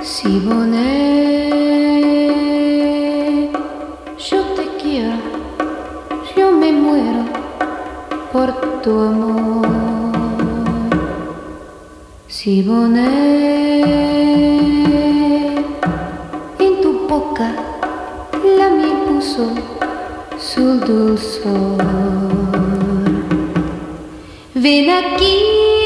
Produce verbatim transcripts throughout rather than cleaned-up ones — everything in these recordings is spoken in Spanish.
Siboney, yo te quiero, yo me muero por tu amor. Siboney, en tu boca la miel puso su dulzor. Ven aquí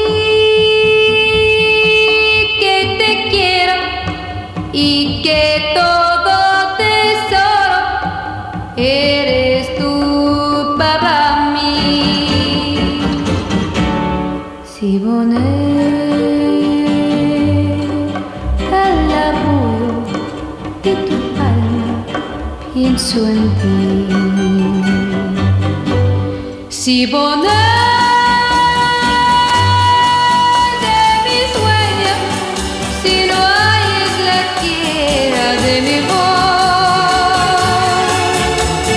que te quiero y que todo tesoro eres tú para mí. Siboney, al arrullo de tu palma pienso en ti. Siboney, de mi voz.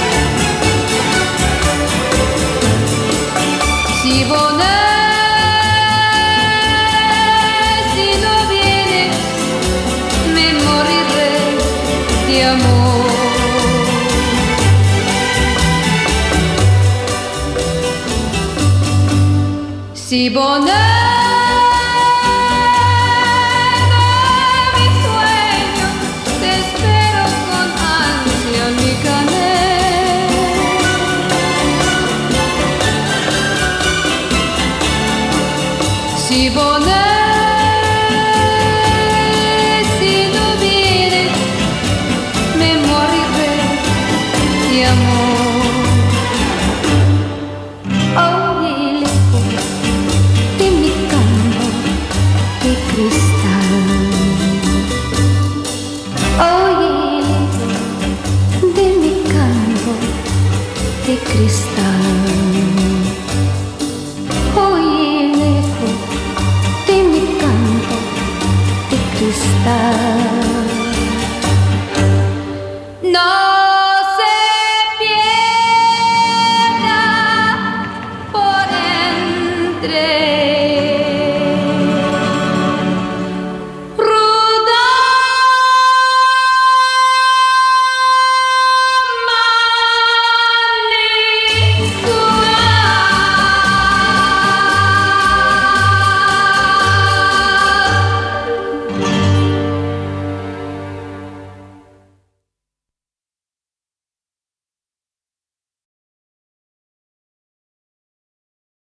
Siboney, si no vienes, me moriré de amor. Siboney, Siboney, si no vienes, me moriré de amor. Oye el eco de mi canto de cristal. Oye el eco de mi canto de cristal. Oye el eco de mi canto de cristal. No se pierda por entre